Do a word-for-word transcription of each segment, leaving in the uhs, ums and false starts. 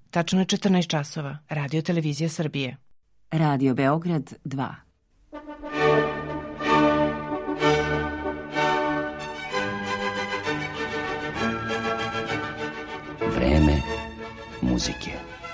Tačno je četrnaest časova. Radio Televizija Srbije. Radio Beograd dva. Vreme muzike.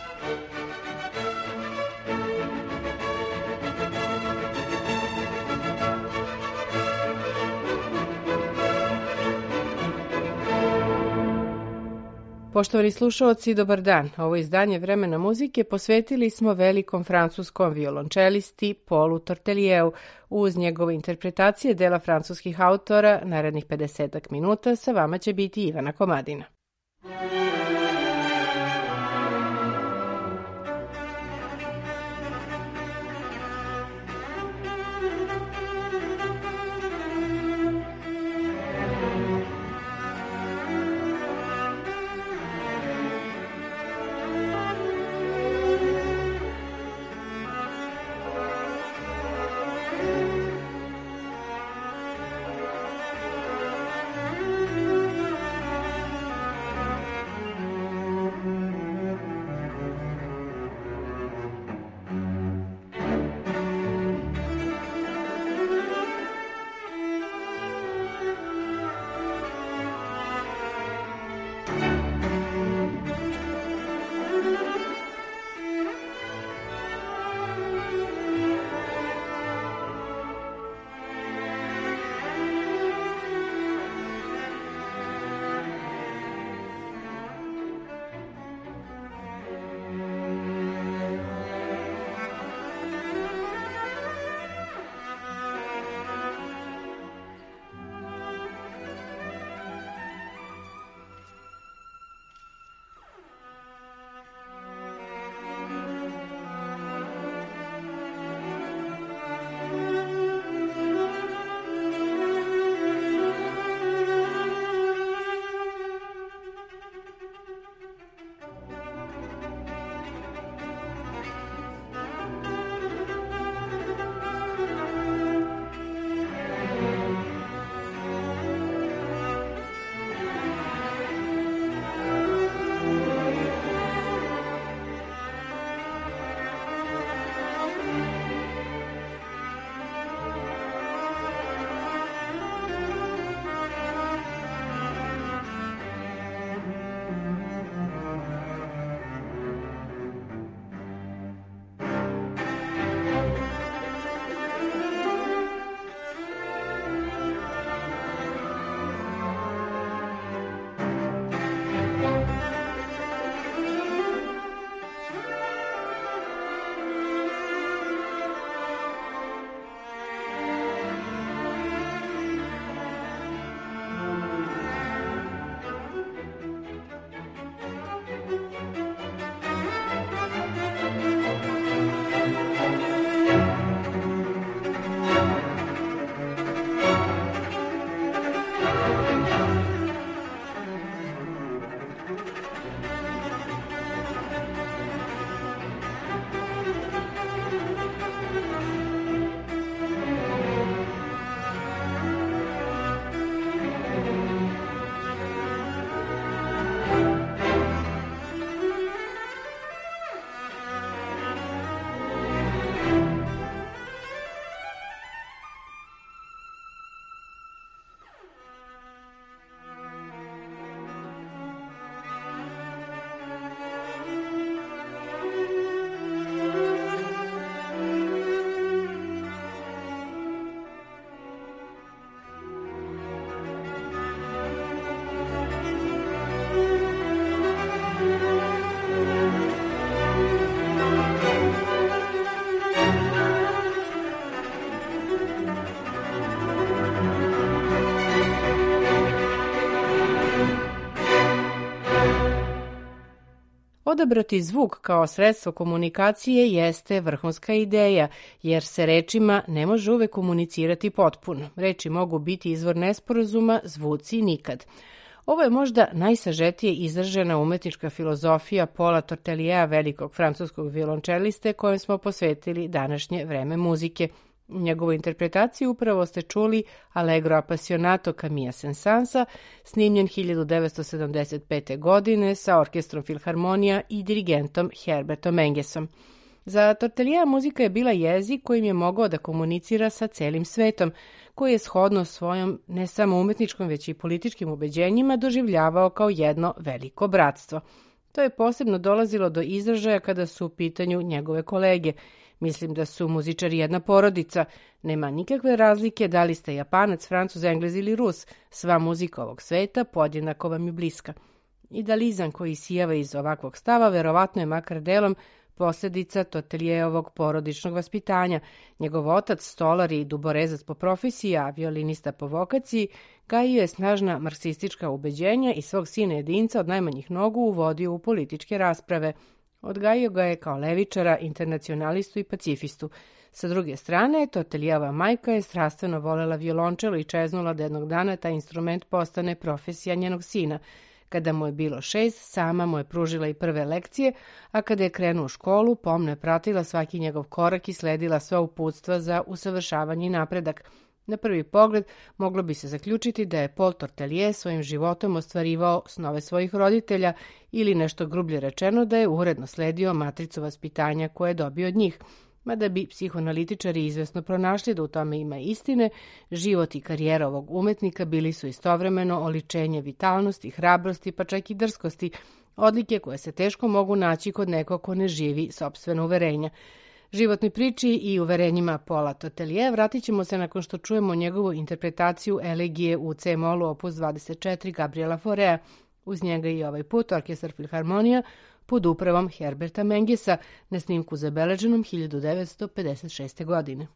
Poštovani slušaoci, dobar dan. Ovo izdanje Vremena muzike posvetili smo velikom francuskom violončelisti Paulu Tortelieu uz njegove interpretacije dela francuskih autora. Narednih pedesetak minuta sa vama će biti Ivana Komadina. Odabrati zvuk kao sredstvo komunikacije jeste vrhunska ideja, jer se rečima ne može uvek komunicirati potpuno. Reči mogu biti izvor nesporazuma, zvuci nikad. Ovo je možda najsažetije izražena umetnička filozofija Paula Torteliea, velikog francuskog violončeliste, kojem smo posvetili današnje vreme muzike. U njegovoj interpretaciji upravo ste čuli Allegro appassionato Camilla Saint-Saënsa, snimljen hiljadu devetsto sedamdeset pete. godine sa orkestrom Filharmonija i dirigentom Herbertom Mengesom. Za Torteliea muzika je bila jezik kojim je mogao da komunicira sa celim svetom, koji je shodno svojom ne samo umetničkom već i političkim ubeđenjima doživljavao kao jedno veliko bratstvo. To je posebno dolazilo do izražaja kada su u pitanju njegove kolege. Mislim da su muzičari jedna porodica, nema nikakve razlike da li ste Japanac, Francuz, Englez ili Rus, sva muzika ovog sveta podjednako vam je bliska. Idealizam koji sijava iz ovakvog stava verovatno je makar delom posljedica Tortelieovog porodičnog vaspitanja. Njegov otac, stolar i duborezac po profesiji, a violinista po vokaciji, gajio je snažna marksistička ubeđenja i svog sina jedinca od najmanjih nogu uvodio u političke rasprave. Odgajio ga je kao levičara, internacionalistu i pacifistu. Sa druge strane, Tortelieva majka je strastveno volela violončelo i čeznula da jednog dana taj instrument postane profesija njenog sina. Kada mu je bilo šest, sama mu je pružila i prve lekcije, a kada je krenuo u školu, pomno je pratila svaki njegov korak i sledila sva uputstva za usavršavanje i napredak. Na prvi pogled moglo bi se zaključiti da je Paul Tortelier svojim životom ostvarivao snove svojih roditelja ili nešto grublje rečeno da je uredno sledio matricu vaspitanja koje je dobio od njih. Mada bi psihoanalitičari izvesno pronašli da u tome ima istine, život i karijera ovog umetnika bili su istovremeno oličenje vitalnosti, hrabrosti pa čak i drskosti, odlike koje se teško mogu naći kod nekog ko ne živi sopstveno uverenja. Životnoj priči i uverenjima Paula Tortelier vratit ćemo se nakon što čujemo njegovu interpretaciju elegije u C-molu opus dvadeset četiri Gabriela Faurea. Uz njega i ovaj put orkestar Filharmonija pod upravom Herberta Mengesa na snimku zabeleženom hiljadu devetsto pedeset šeste. godine.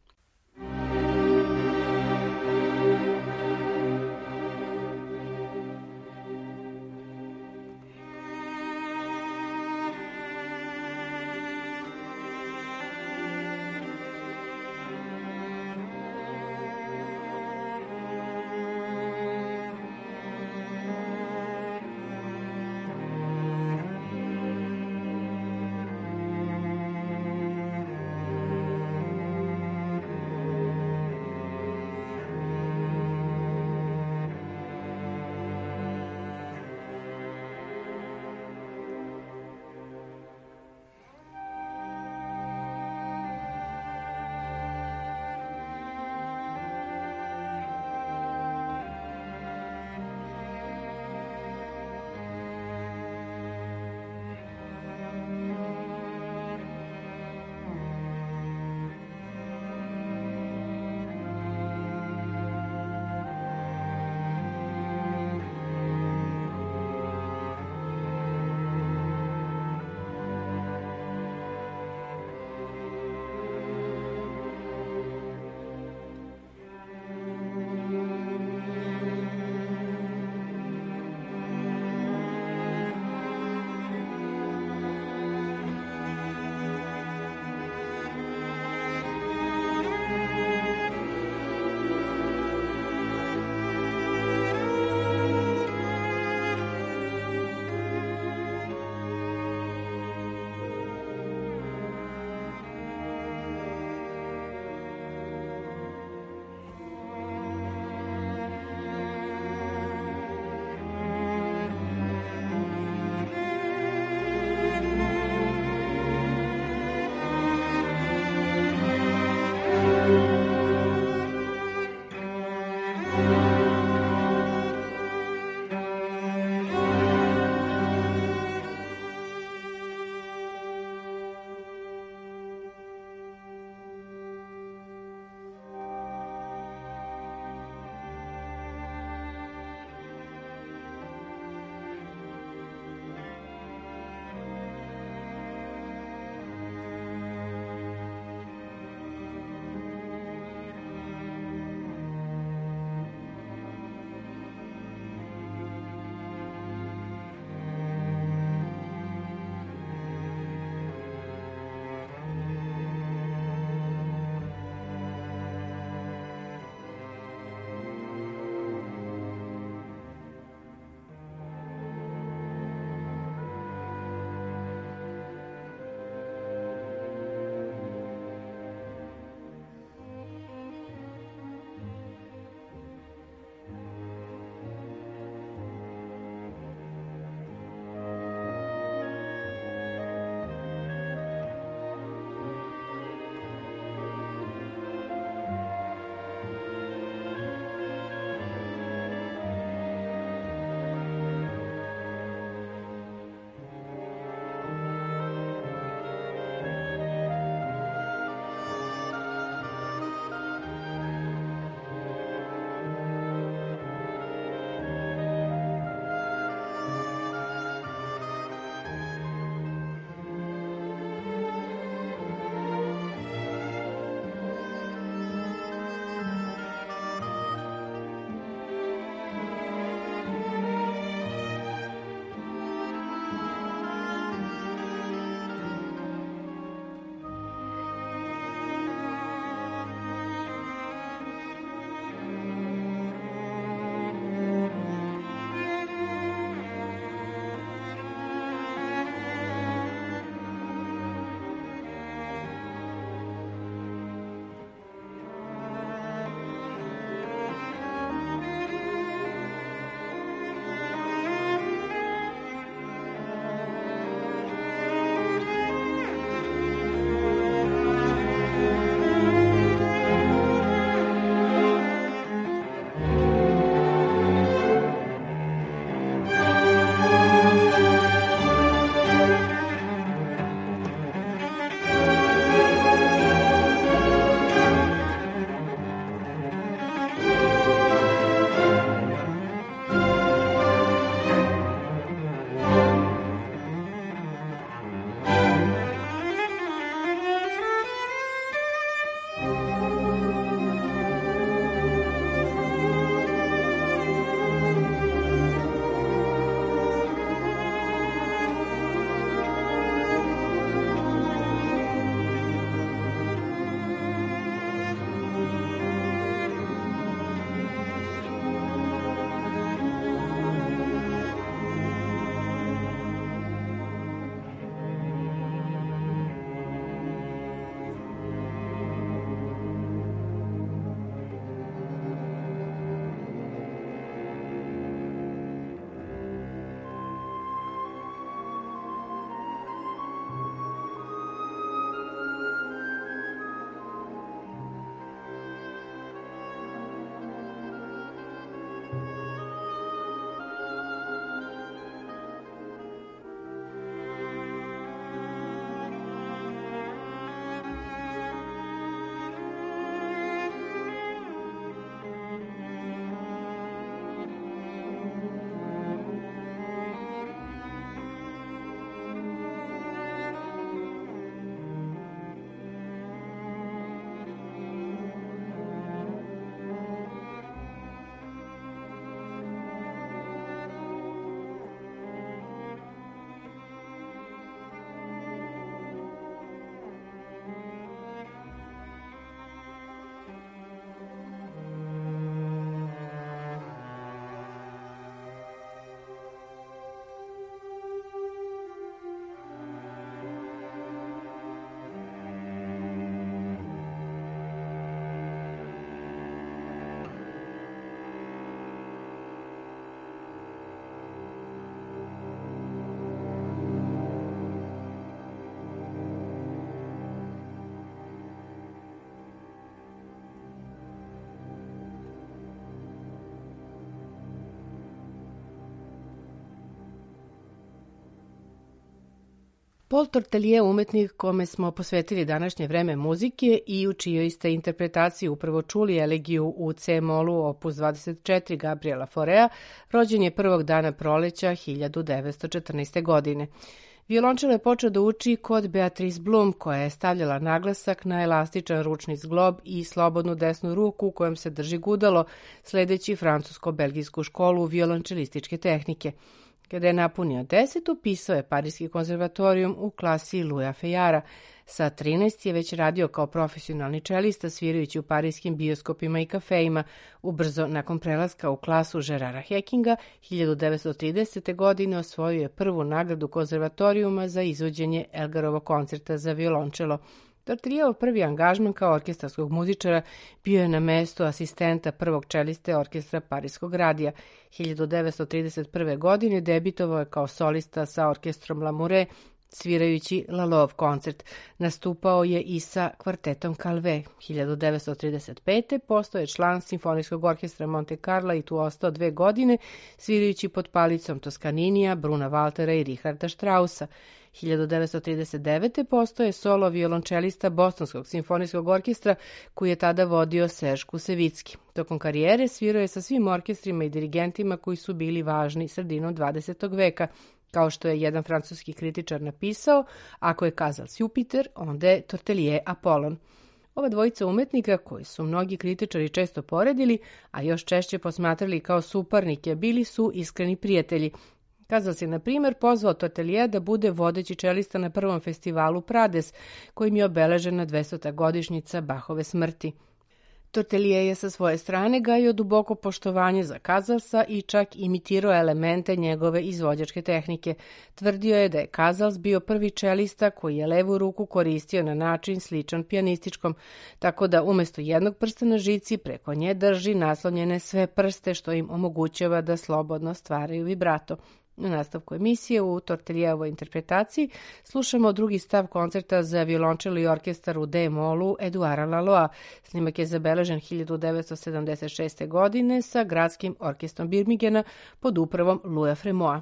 Paul Tortelier je umetnik kome smo posvetili današnje vreme muzike i u čijoj ste interpretaciji upravo čuli elegiju u C-molu opus dvadeset četiri Gabriela Faurea, rođen je prvog dana proleća hiljadu devetsto četrnaeste. godine. Violončelo je počeo da uči kod Beatrice Blum, koja je stavljala naglasak na elastičan ručni zglob i slobodnu desnu ruku u kojem se drži gudalo, sledeći francusko-belgijsku školu violončelističke tehnike. Kada je napunio deset, upisao je Parijski konzervatorijum u klasi Louisa Fayara. Sa trinaest je već radio kao profesionalni čelista, svirajući u parijskim bioskopima i kafejima. Ubrzo nakon prelaska u klasu Gerarda Heckinga, hiljadu devetsto tridesete. godine osvojio je prvu nagradu konzervatorijuma za izvođenje Elgarovog koncerta za violončelo. Tortelierov prvi angažman kao orkestarskog muzičara bio je na mestu asistenta prvog čeliste orkestra Parijskog radija. hiljadu devetsto trideset prve. godine debitovao je kao solista sa orkestrom Lamoureux, svirajući Lalov koncert. Nastupao je i sa kvartetom Calvé. hiljadu devetsto trideset pete. postao je član Simfonijskog orkestra Monte Carla i tu ostao dve godine, svirajući pod palicom Toskaninija, Bruna Waltera i Richarda Straussa. hiljadu devetsto trideset devete. postao je solo violončelista Bostonskog simfonijskog orkestra koji je tada vodio Serge Kusevicki. Tokom karijere svirao je sa svim orkestrima i dirigentima koji su bili važni sredinom dvadesetog. veka. Kao što je jedan francuski kritičar napisao, ako je Casals Jupiter, onda je Tortelier Apollon. Ova dvojica umetnika, koji su mnogi kritičari često poredili, a još češće posmatrali kao suparnike, bili su iskreni prijatelji. Casals je, na primjer, pozvao Tortelier da bude vodeći čelista na prvom festivalu Prades, kojim je obeležena dvestota godišnjica Bachove smrti. Tortelier je sa svoje strane gajio duboko poštovanje za Casalsa i čak imitirao elemente njegove izvođačke tehnike. Tvrdio je da je Casals bio prvi čelista koji je levu ruku koristio na način sličan pijanističkom, tako da umesto jednog prsta na žici preko nje drži naslonjene sve prste, što im omogućava da slobodno stvaraju vibrato. Na nastavku emisije u Tortelierovoj interpretaciji slušamo drugi stav koncerta za violončelo i orkestar u D-molu Eduara Laloa. Snimak je zabeležen hiljadu devetsto sedamdeset šeste. godine sa gradskim orkestrom Birmingena pod upravom Louisa Fremoa.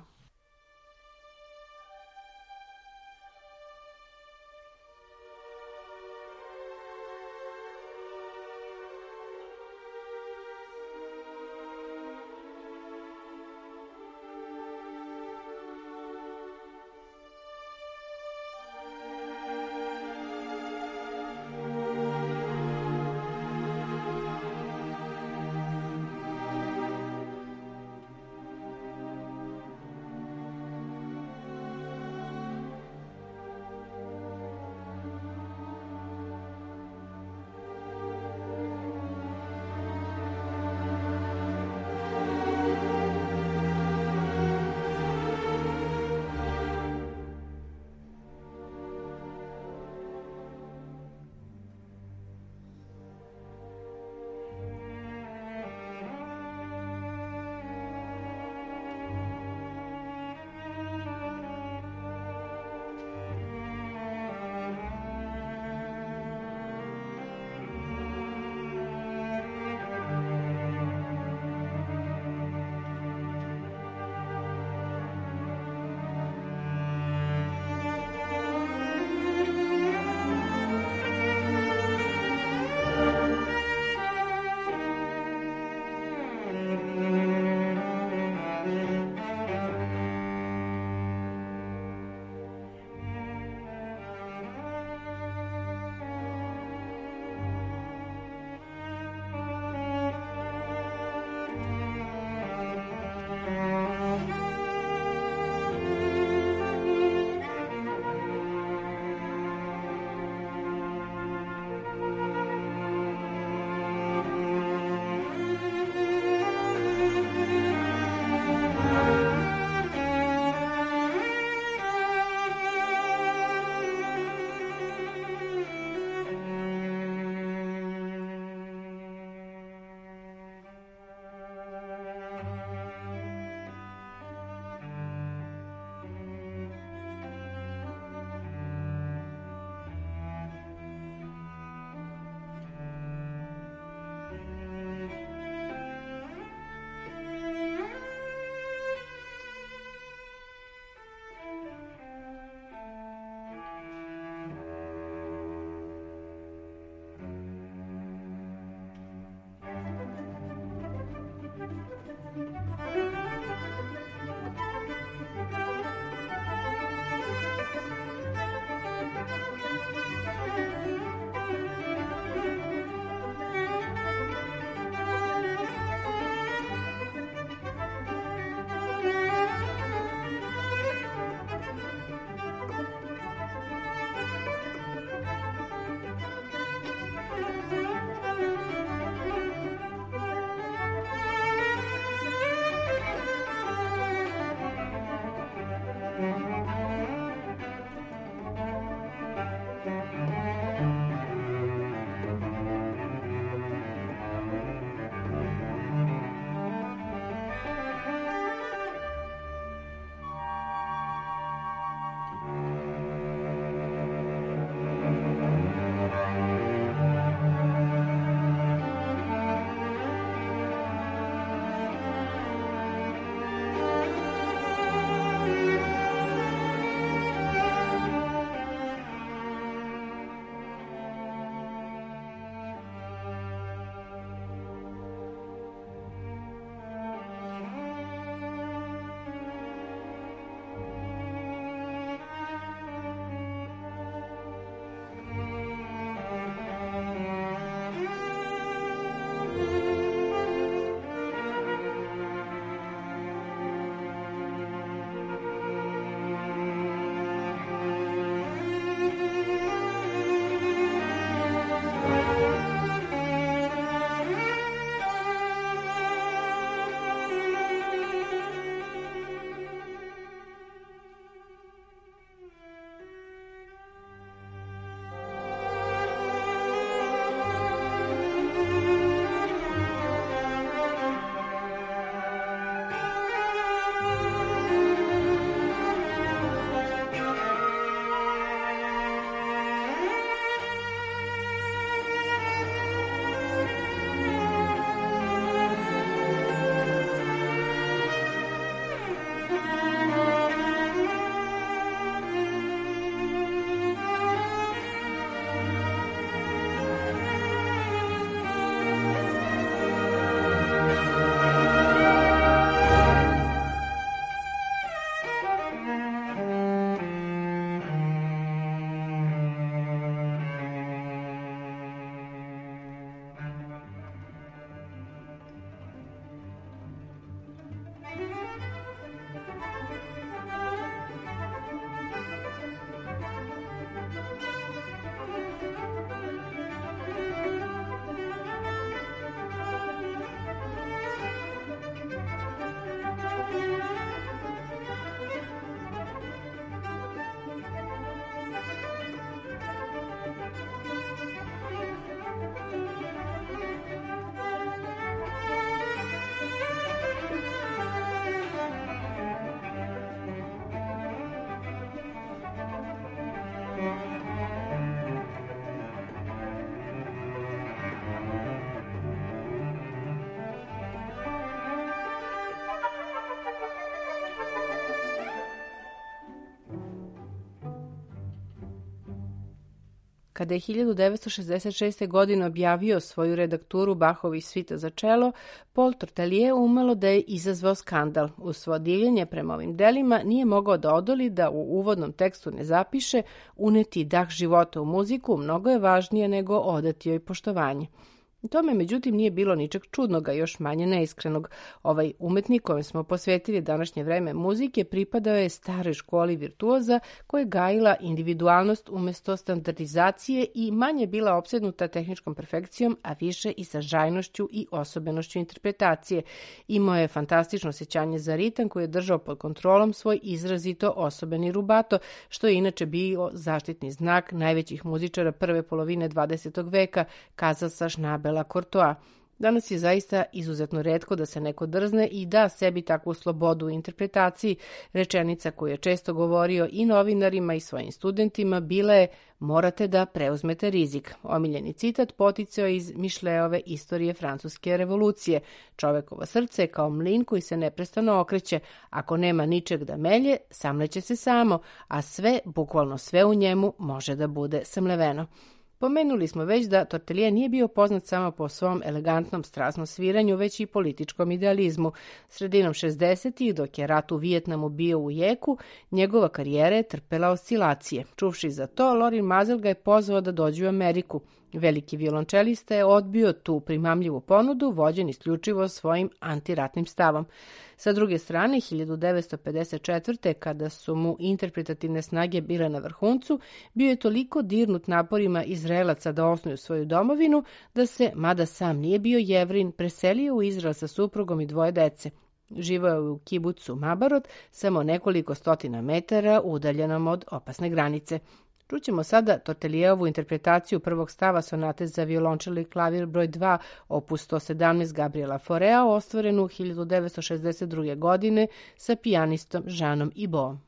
Kada je hiljadu devetsto šezdeset šeste. godine objavio svoju redakturu Bachovih svita za čelo, Paul Tortelier umelo da je izazvao skandal. Uz svo divljenje prema ovim delima nije mogao da odoli da u uvodnom tekstu ne zapiše: uneti dah života u muziku mnogo je važnije nego odati joj poštovanje. Tome, međutim, nije bilo ničeg čudnoga, još manje neiskrenog. Ovaj umetnik kojem smo posvetili današnje vreme muzike pripadao je staroj školi virtuoza koja je gajila individualnost umesto standardizacije i manje bila opsednuta tehničkom perfekcijom, a više i sažajnošću i osobenošću interpretacije. Imao je fantastično osjećanje za ritam koji je držao pod kontrolom svoj izrazito osobeni rubato, što je inače bio zaštitni znak najvećih muzičara prve polovine dvadesetog veka, Casasa, Schnabela, Courtois. Danas je zaista izuzetno retko da se neko drzne i da sebi takvu slobodu u interpretaciji. Rečenica koju je često govorio i novinarima i svojim studentima bila je: morate da preuzmete rizik. Omiljeni citat poticao iz Mišleove Istorije francuske revolucije. Čovekovo srce je kao mlin koji se neprestano okreće. Ako nema ničeg da melje, samleće se samo, a sve, bukvalno sve u njemu, može da bude samleveno. Pomenuli smo već da Tortelier nije bio poznat samo po svom elegantnom strasnom sviranju, već i političkom idealizmu. Sredinom šezdesetih, dok je rat u Vijetnamu bio u jeku, njegova karijera je trpela oscilacije. Čuvši za to, Lorin Maazel ga je pozvao da dođe u Ameriku. Veliki violončelista je odbio tu primamljivu ponudu, vođen isključivo svojim antiratnim stavom. Sa druge strane, hiljadu devetsto pedeset četvrte. kada su mu interpretativne snage bile na vrhuncu, bio je toliko dirnut naporima Izraelaca da osnuju svoju domovinu, da se, mada sam nije bio Jevrin, preselio u Izrael sa suprugom i dvoje dece. Živao je u kibucu Mabarot, samo nekoliko stotina metara udaljenom od opasne granice. Čućemo sada Tortelijerovu interpretaciju prvog stava sonate za violončelo i klavir broj dva, opus sto sedamnaest Gabriela Faurea, ostvarenu hiljadu devetsto šezdeset druge. godine sa pijanistom Jeanom Iboom.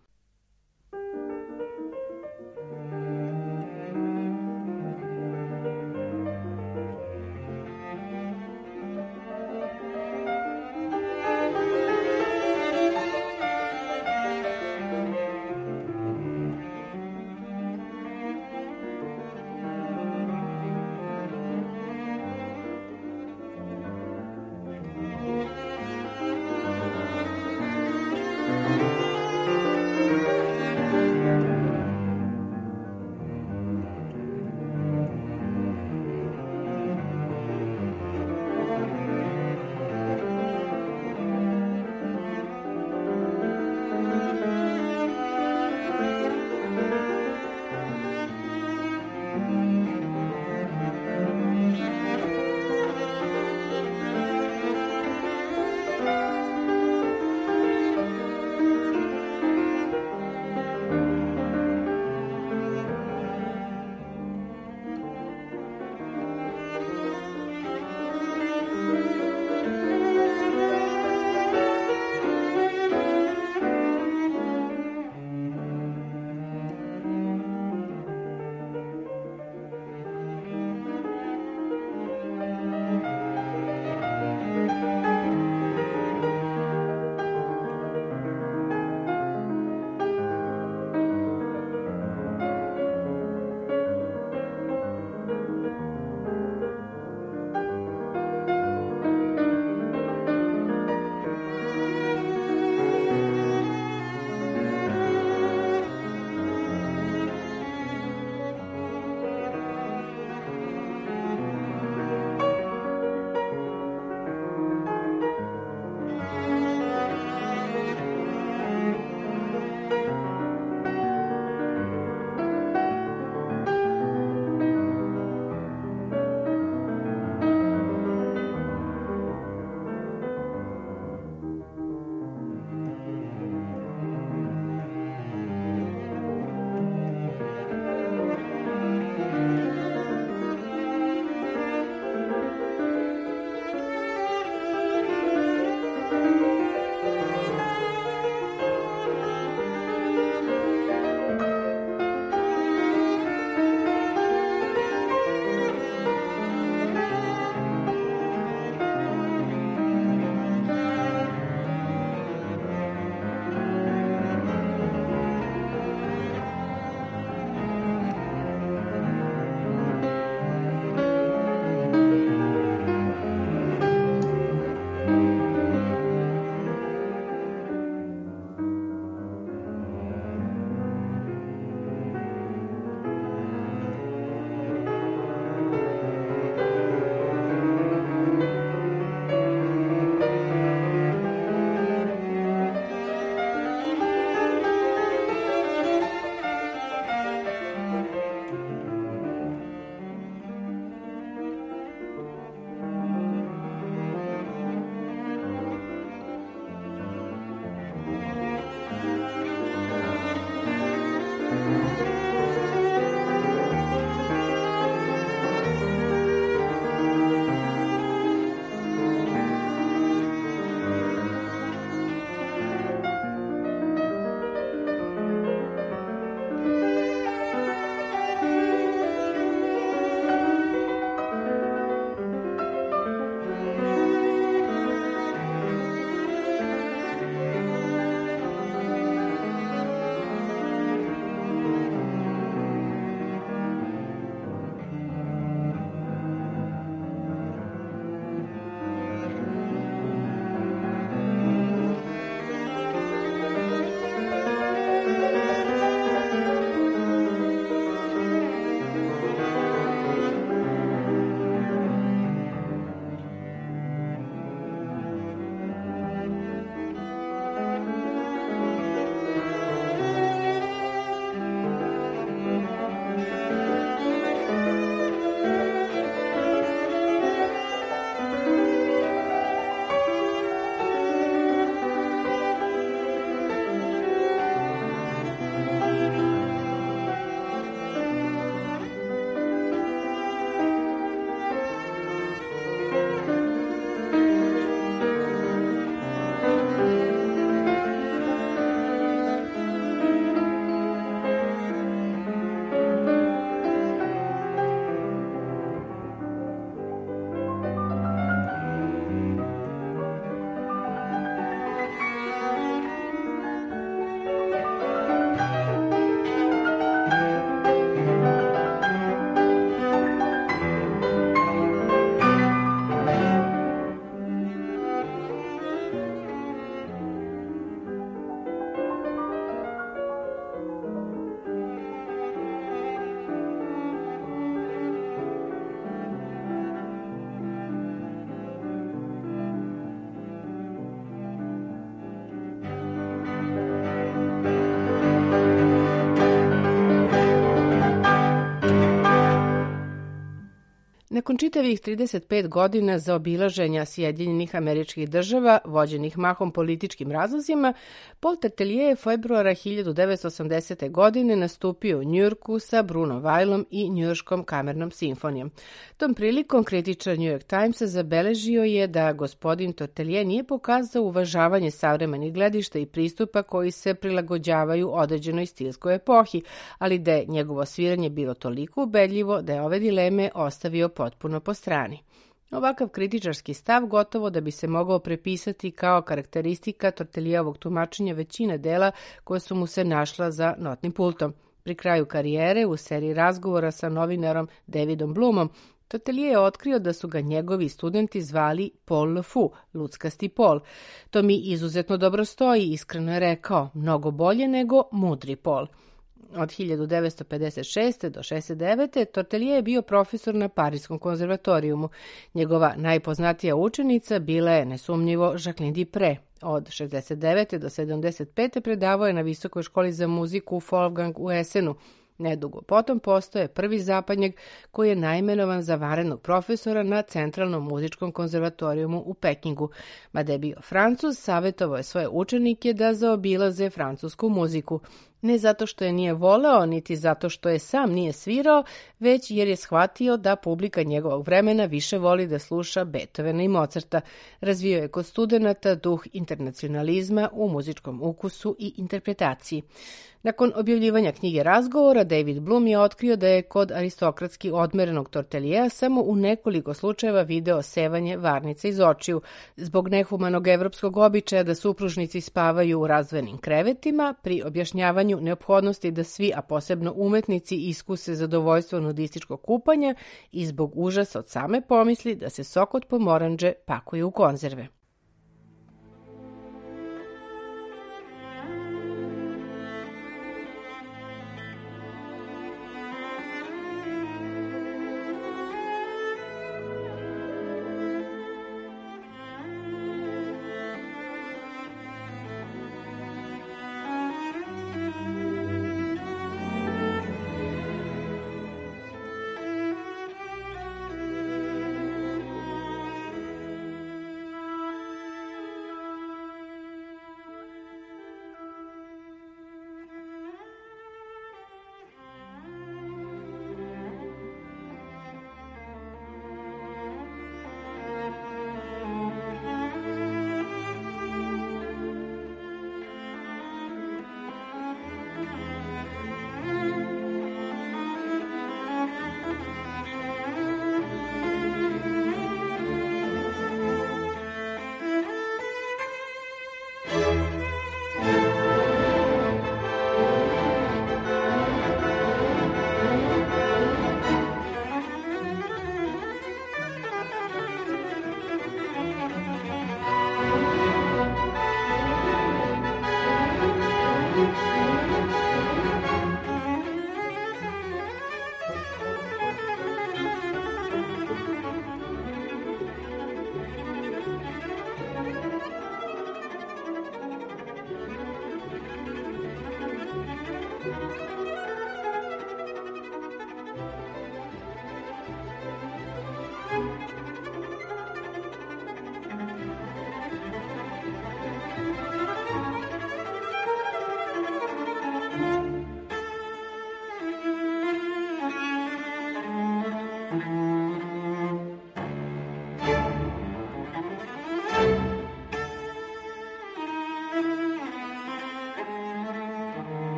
Nakon čitavih trideset pet godina zaobilaženja Sjedinjenih Američkih Država, vođenih mahom političkim razlozima, Paul Tartelije je februara hiljadu devetsto osamdesete. godine nastupio u Njujorku sa Bruno Weilom i Njujorškom kamernom simfonijom. Tom prilikom kritičar New York Timesa zabeležio je da gospodin Tartelije nije pokazao uvažavanje savremenih gledišta i pristupa koji se prilagođavaju određenoj stilskoj epohi, ali da je njegovo sviranje bilo toliko ubedljivo da je ove dileme ostavio potpuno po strani. Ovakav kritičarski stav gotovo da bi se mogao prepisati kao karakteristika Tartelijevog tumačenja većine dela koja su mu se našla za notnim pultom. Pri kraju karijere, u seriji razgovora sa novinarom Davidom Bloomom, Tartelije je otkrio da su ga njegovi studenti zvali Paul le Fou, luckasti Paul. To mi izuzetno dobro stoji, iskreno je rekao, mnogo bolje nego mudri Paul. Od hiljadu devetsto pedeset šeste. do šezdeset devete. Tartelije je bio profesor na Parijskom konzervatorijumu. Njegova najpoznatija učenica bila je nesumnjivo Jacqueline Dupre. Od šezdeset devete. do sedamdeset pete. predavao je na Visokoj školi za muziku u Wolfgang u Essenu. Nedugo potom postoje prvi zapadnjak koji je naimenovan za vanrednog profesora na Centralnom muzičkom konzervatorijumu u Pekingu. Mada je bio Francuz, savjetovao je svoje učenike da zaobilaze francusku muziku. Ne zato što je nije voleo, niti zato što je sam nije svirao, već jer je shvatio da publika njegovog vremena više voli da sluša Beethovena i Mozarta. Razvio je kod studenata duh internacionalizma u muzičkom ukusu i interpretaciji. Nakon objavljivanja knjige razgovora, David Bloom je otkrio da je kod aristokratski odmerenog Tartelijea samo u nekoliko slučajeva video sevanje varnica iz očiju. Zbog nehumanog evropskog običaja da supružnici spavaju u razdvojenim krevetima, pri objašnjavanju neophodnosti da svi, a posebno umetnici, iskuse zadovoljstvo nudističkog kupanja i zbog užasa od same pomisli da se sok od pomoranđe pakuje u konzerve.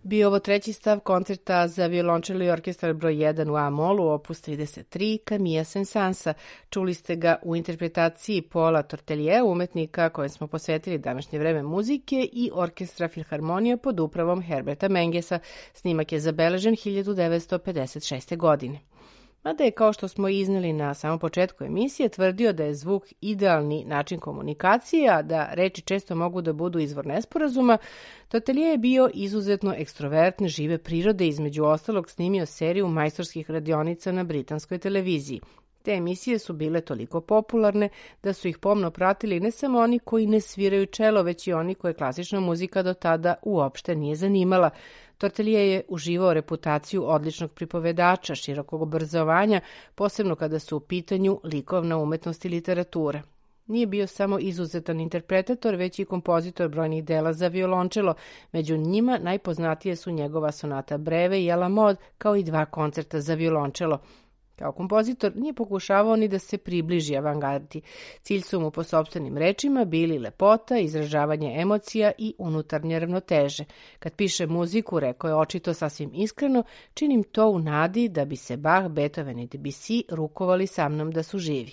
Bio ovo treći stav koncerta za violončelo i orkestar broj jedan u A-molu, opus trideset tri, Camilla Saint-Sansa. Čuli ste ga u interpretaciji Paula Tortelier, umetnika kojem smo posvetili današnje vreme muzike, i orkestra Filharmonija pod upravom Herberta Mengesa. Snimak je zabeležen hiljadu devetsto pedeset šeste. godine. Mada je, kao što smo izneli na samom početku emisije, tvrdio da je zvuk idealni način komunikacije, a da reči često mogu da budu izvor nesporazuma, Tortelier je bio izuzetno ekstrovertne, žive prirode, između ostalog snimio seriju majstorskih radionica na britanskoj televiziji. Te emisije su bile toliko popularne da su ih pomno pratili ne samo oni koji ne sviraju čelo, već i oni koje klasična muzika do tada uopšte nije zanimala. Tortelier je uživao reputaciju odličnog pripovedača, širokog obrazovanja, posebno kada su u pitanju likovna umetnost i literatura. Nije bio samo izuzetan interpretator, već i kompozitor brojnih dela za violončelo. Među njima najpoznatije su njegova sonata Breve i La Mode, kao i dva koncerta za violončelo. Kao kompozitor nije pokušavao ni da se približi avangardi. Cilj su mu po sopstvenim rečima bili lepota, izražavanje emocija i unutarnje ravnoteže. Kad piše muziku, rekao je očito sasvim iskreno, činim to u nadi da bi se Bach, Beethoven i Debussy rukovali sa mnom da su živi.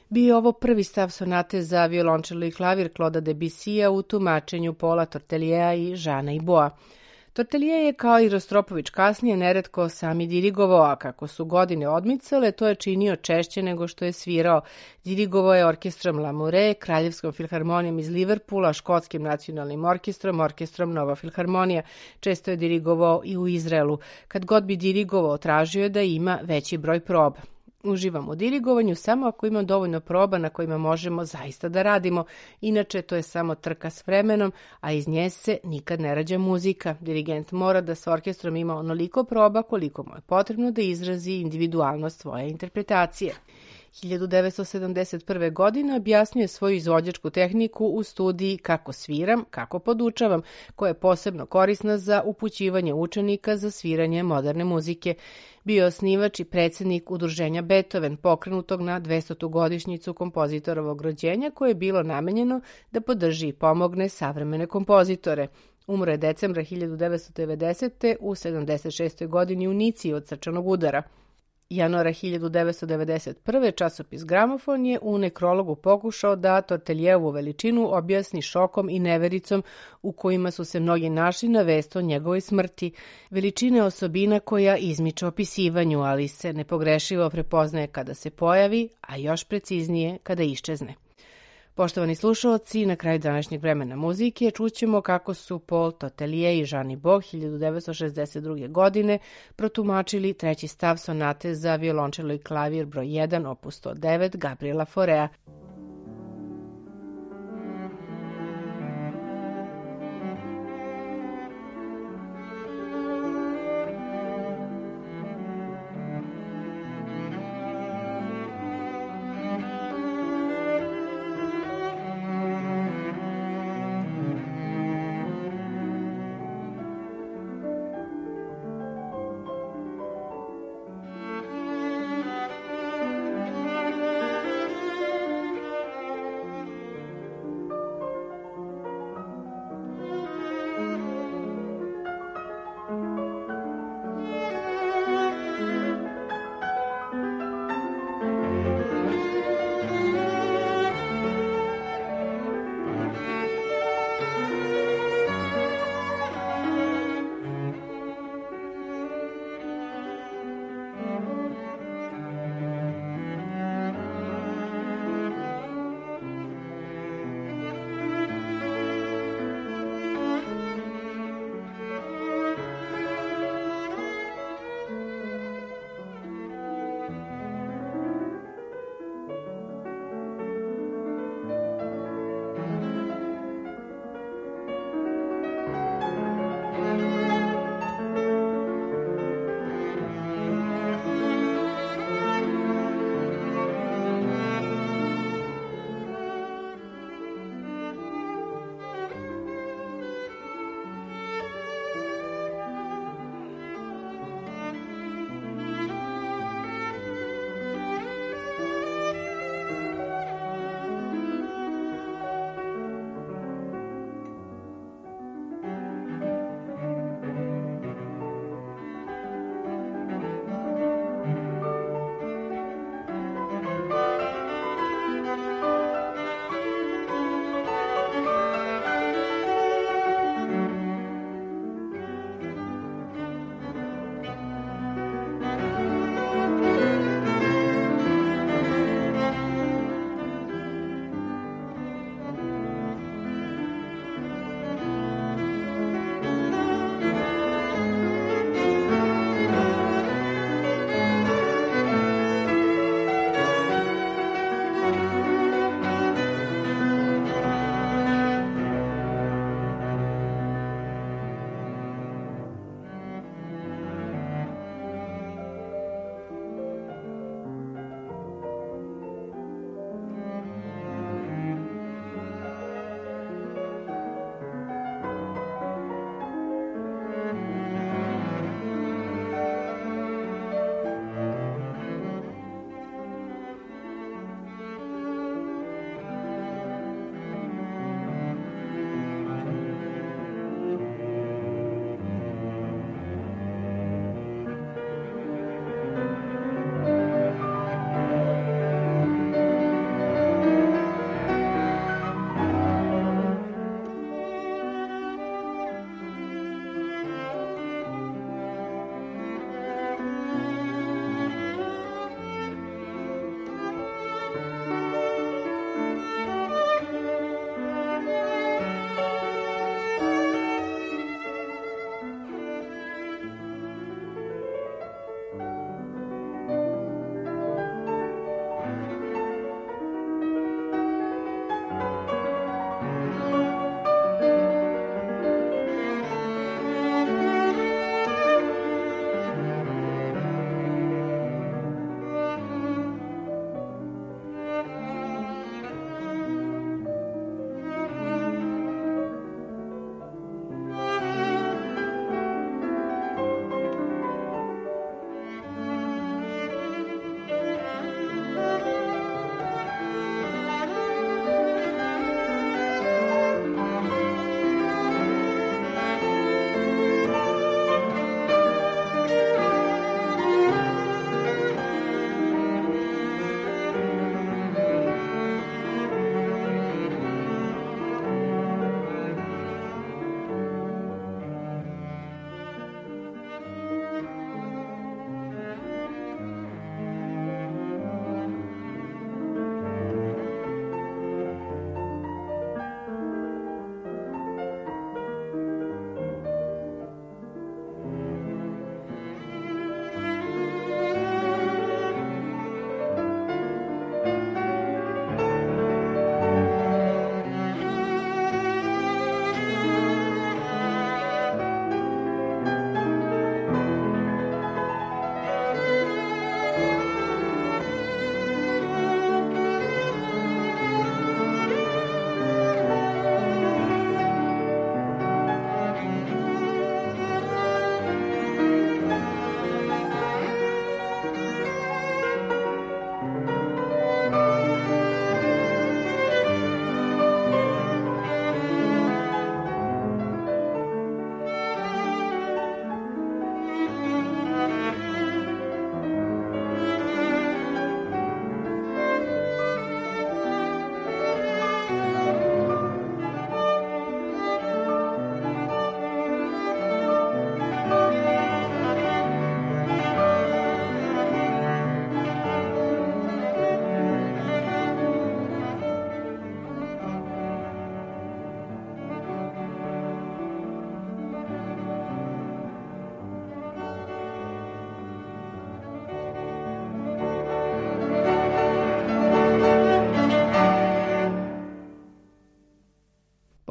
Bio je ovo prvi stav sonate za violončelo i klavir Claude'a Debussija u tumačenju Paula Torteliea i Jeana Iboa. Tortelier je kao i Rostropović kasnije neretko sami dirigovao, a kako su godine odmicale, to je činio češće nego što je svirao. Dirigovao je orkestrom La Mure, Kraljevskom filharmonijom iz Liverpoola, Škotskim nacionalnim orkestrom, orkestrom Nova filharmonija. Često je dirigovao i u Izraelu. Kad god bi dirigovao, tražio je da ima veći broj proba. Uživam u dirigovanju samo ako imam dovoljno proba na kojima možemo zaista da radimo, inače to je samo trka s vremenom, a iz nje se nikad ne rađa muzika. Dirigent mora da sa orkestrom ima onoliko proba koliko mu je potrebno da izrazi individualnost svoje interpretacije. hiljadu devetsto sedamdeset prve. godine objasnjuje svoju izvođačku tehniku u studiji Kako sviram, kako podučavam, koja je posebno korisna za upućivanje učenika za sviranje moderne muzike. Bio je osnivač i predsjednik udruženja Beethoven, pokrenutog na dvestotu godišnjicu kompozitorovog rođenja, koje je bilo namenjeno da podrži i pomogne savremene kompozitore. Umro je decembra hiljadu devetsto devedesete. u sedamdeset šestoj. godini u Nici od srčanog udara. Januara hiljadu devetsto devedeset prve. časopis Gramofon je u nekrologu pokušao da Tortelievu veličinu objasni šokom i nevericom u kojima su se mnogi našli na vest o njegovoj smrti. Veličina je osobina koja izmiče opisivanju, ali se nepogrešivo prepoznaje kada se pojavi, a još preciznije kada iščezne. Poštovani slušalci, na kraju današnjeg vremena muzike čućemo kako su Paul Tortelier i Jean Ibo hiljadu devetsto šezdeset druge. godine protumačili treći stav sonate za violončelo i klavir broj jedan opus sto devet Gabriela Faurea.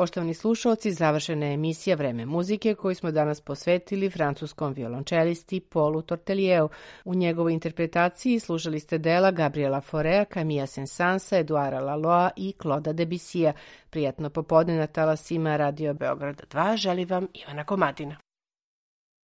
Poštovani slušalci, završena je emisija Vreme muzike koju smo danas posvetili francuskom violončelisti Paulu Tortelieu. U njegovoj interpretaciji slušali ste dela Gabriela Faurea, Camilla Saint-Sansa, Eduara Laloa i Claude'a Debussija. Prijatno popodne na talasima Radio Beograd dva želi vam Ivana Komadina.